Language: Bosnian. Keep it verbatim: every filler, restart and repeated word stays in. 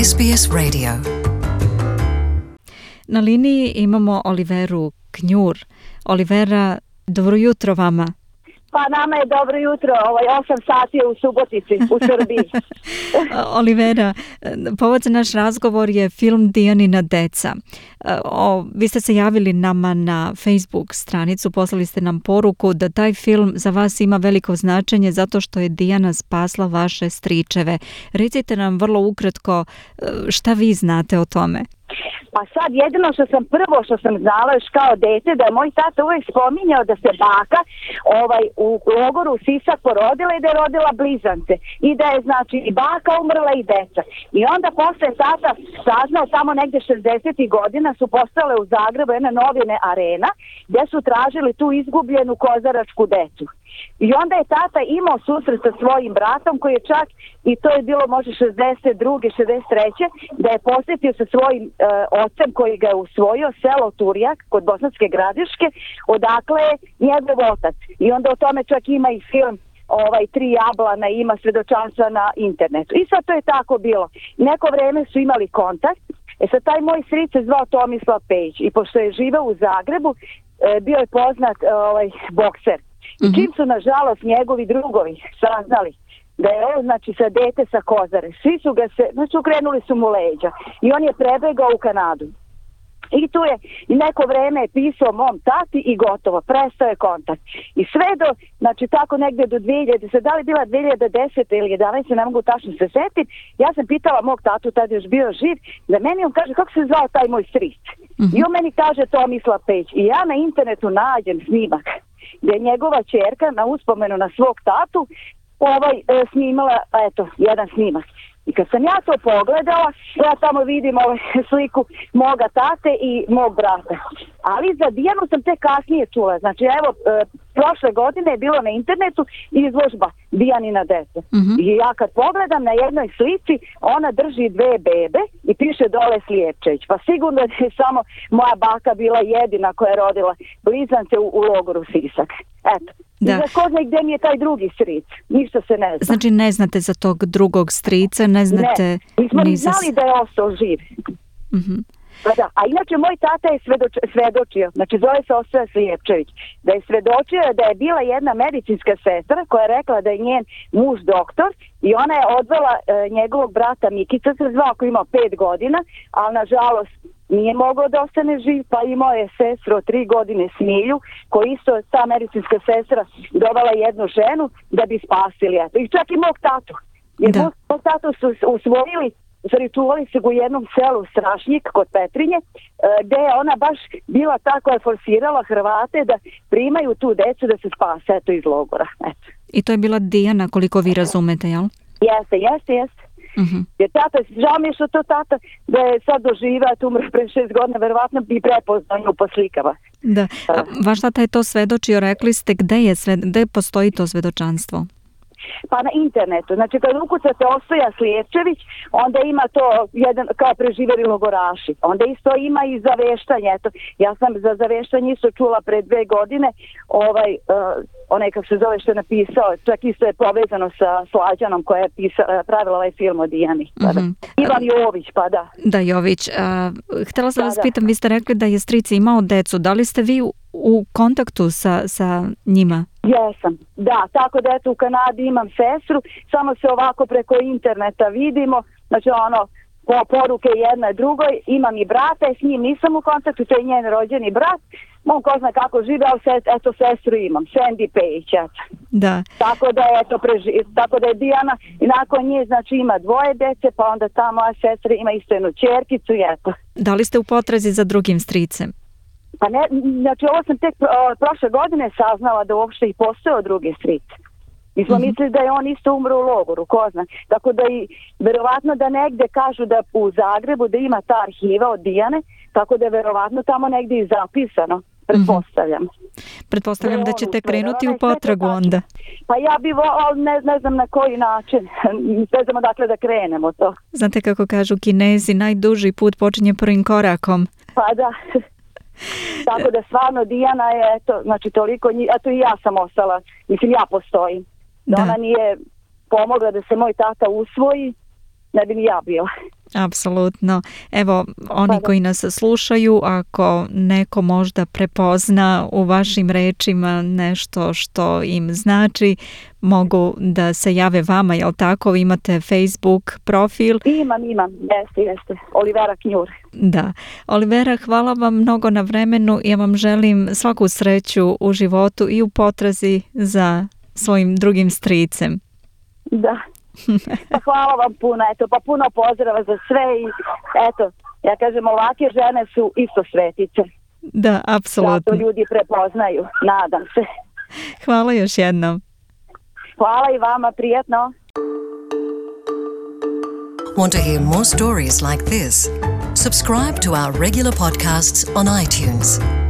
S B S Radio. Na liniji imamo Oliveru Knjur. Olivera, dobro jutro vama. Pa nama je dobro jutro, ovaj osam sati je u Subotici, u Srbiji. Olivera, povod za naš razgovor je film Dijanina deca. O, vi ste se javili nama na Facebook stranicu, poslali ste nam poruku da taj film za vas ima veliko značenje zato što je Dijana spasla vaše stričeve. Recite nam vrlo ukratko šta vi znate o tome. Pa sad jedino što sam prvo što sam znala još kao dete, da je moj tata uvijek spominjao da se baka ovaj, u logoru Sisak porodila i da je rodila blizance. I da je znači i baka umrla i deca. I onda posle tata saznao tamo negdje šezdesetih godina su postale u Zagrebu jedna novine Arena gdje su tražili tu izgubljenu kozaračku decu. I onda je tata imao susret sa svojim bratom koji je čak, i to je bilo možda šezdeset druge šezdeset treće da je posjetio sa svojim e, ocem koji ga je usvojio selo Turjak kod Bosanske Gradiške, odakle je njegov otac. I onda o tome čak ima i film ovaj Tri jablana, ima svedočanstva na internetu. I sad to je tako bilo. Neko vrijeme su imali kontakt. E sad taj moj stric se zvao Tomislav Pejić i pošto je živeo u Zagrebu, e, bio je poznat ovaj bokser. I čim su nažalost njegovi drugovi saznali da je ovo znači sa dete sa Kozare, svi su ga se, znači ukrenuli su mu leđa i on je prebegao u Kanadu. I tu je i neko vrijeme je pisao mom tati i gotovo, prestao je kontakt. I sve do, znači tako negdje do dvije hiljade, da li bila dvije hiljade desete ili jedanaeste, ne mogu tačno se setiti, ja sam pitala mog tatu, tad još bio živ, da meni on kaže kako se zvao taj moj stric. Mm-hmm. I on meni kaže Tomislav Pejić i ja na internetu nađem snimak gdje je njegova ćerka na uspomenu na svog tatu ovaj e, snimala, eto, jedan snimak. I kad sam ja to pogledala, ja tamo vidim ovaj sliku moga tate i mog brata. Ali za Dijanu sam te kasnije čula. Znači, evo, e, prošle godine je bilo na internetu izložba Dijanina deca. Mm-hmm. I ja kad pogledam na jednoj slici, ona drži dve bebe i piše dole Slijepčević. Pa sigurno da je samo moja baka bila jedina koja je rodila blizance u, u logoru Sisak. Eto. Da. I za ko zna gdje mi je taj drugi stric. Ništa se ne zna. Znači ne znate za tog drugog strica, ne znate... Ne, mi smo ni znali da je ostao živ. Mm-hmm. Pa da, a inače moj tata je svedoč, svedočio, znači zove se Ostoja Slijepčević, da je svedočio da je bila jedna medicinska sestra koja je rekla da je njen muž doktor i ona je odvela e, njegovog brata Mikica, se zvao koji imao pet godina, ali nažalost nije mogao da ostane živ, pa imao je sestru od tri godine Smilju, koju isto ta medicinska sestra dovela jednu ženu da bi spasili. Eto. I čak i mog tatu. Jer da. Mog tatu su usvojili, stvari čuvali se u jednom selu Strašnik kod Petrinje, gdje je ona baš bila ta koja je forsirala Hrvate da primaju tu decu da se spase eto, iz logora. Eto. I to je bila Dijana, koliko vi razumete, jel? Jeste, jeste, jeste. Uh-huh. Jer tata, žao mi je što to tata da je sad doživio, umro pre šest godina, verovatno bi prepoznao nju po slikama. Da. A vaš tata je to svedočio, rekli ste gde je sve, gde postoji to svedočanstvo? Pa na internetu. Znači kad ukucate Ostoja Slijepčević, onda ima to jedan kao preživjeli logoraši. Onda isto ima i zaveštanje. Eto, ja sam za zaveštanje isto čula pre dve godine, ovaj, uh, onaj kako se zove što je napisao, čak isto je povezano sa Slađanom koja je pisa, pravila ovaj film o Dijani. Pa da. Mm-hmm. Ivan Jović, pa da. Da, Jović. Uh, htjela sam da, vas pitam, vi ste rekli da je stric imao decu. Da li ste vi u, u kontaktu sa, sa njima? Jesam, da, tako da eto u Kanadi imam sestru, samo se ovako preko interneta vidimo, znači ono, po poruke jedna drugoj, imam i brata i s njim nisam u kontaktu, to je njen rođeni brat, on ko zna kako žive, ali set, eto sestru imam, Sandy Pejić, eto. Da. Tako da je, eto, preži, tako da je Dijana i nakon nje, znači ima dvoje dece, pa onda ta moja sestra ima isto jednu ćerkicu, eto. Da li ste u potrazi za drugim stricem? Pa ne, znači ovo sam tek o, prošle godine saznala da uopšte i postojao drugi stric. Mi smo mm-hmm. mislili da je on isto umro u logoru, ko zna. Tako da i verovatno da negde kažu da u Zagrebu da ima ta arhiva od Dijane, tako da je verovatno tamo negde i zapisano, pretpostavljam. Mm-hmm. Pretpostavljam da ćete krenuti u potragu onda. Pa ja bi volao, ne, ne znam na koji način, ne znam odakle da krenemo to. Znate kako kažu Kinezi, najduži put počinje prvim korakom. Pa da. Tako da stvarno Dijana je, eto, znači toliko njih, eto i ja sam ostala, mislim ja postojim. Da, da ona nije pomogla da se moj tata usvoji, ne bi ni ja bila. Apsolutno. Evo, oni Pa da. koji nas slušaju, ako neko možda prepozna u vašim rečima nešto što im znači, mogu da se jave vama, jel tako? Vi imate Facebook profil? Imam, imam, jeste, jeste. Olivera Knjur. Da. Olivera, hvala vam mnogo na vremenu i ja vam želim svaku sreću u životu i u potrazi za svojim drugim stricem. Da. Pa hvala vam puno, eto, pa puno pozdrava za sve i eto, ja kažem, ovake žene su isto svetice. Da, apsolutno. Zato ljudi prepoznaju, nadam se. Hvala još jednom. Hvala i vama, prijatno. Want to hear more stories like this? Subscribe to our regular podcasts on iTunes.